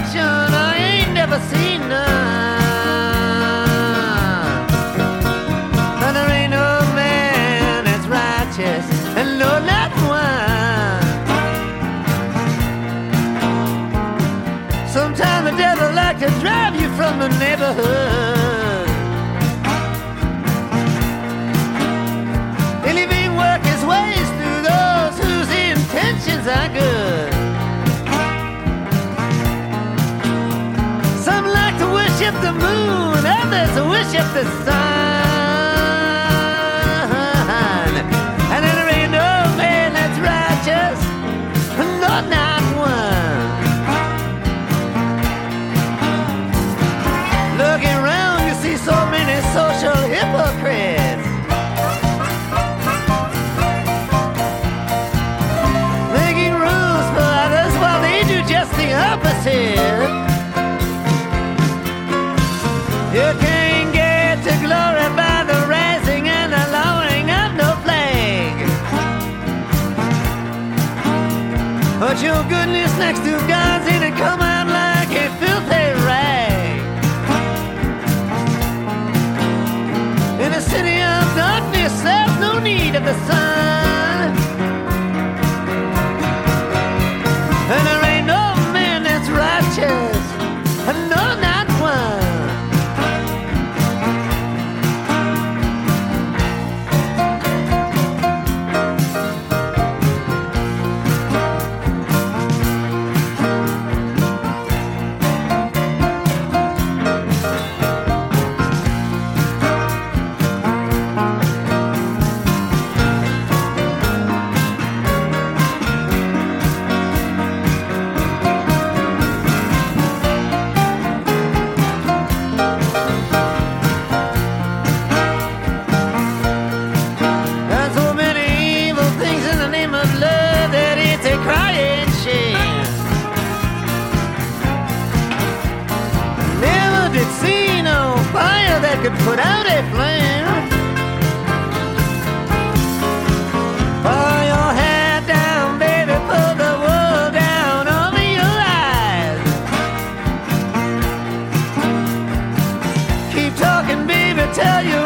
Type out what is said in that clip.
affection I ain't never seen none. But there ain't no man that's righteous, and no, not one. Sometimes the devil like to drive you from the neighborhood. He'll even work his ways through those whose intentions are good. Some like to worship the moon, others worship the sun. And there ain't no man that's righteous, no, not one. Looking around, you see so many social hypocrites, making rules for others while they do just the opposite. You can't get to glory by the raising and the lowering of no flag. But your goodness next to God's in and come out like a filthy rag. In a city of darkness, there's no need of the sun. And there ain't no man that's righteous, no, not one. Could put out a flame. Pull your head down, baby, pull the wool down over your eyes. Keep talking, baby, tell you